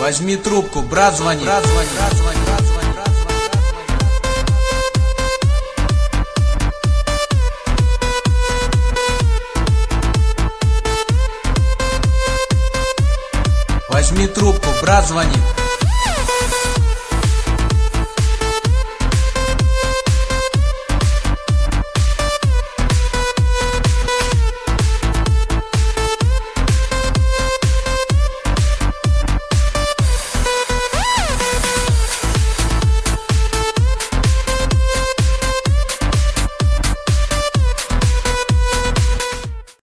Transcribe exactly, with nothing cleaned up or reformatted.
Возьми трубку, брат звонит. Брат звонит, брат звонит, брат звонит, брат звонит, брат звонит. Возьми трубку, брат звонит.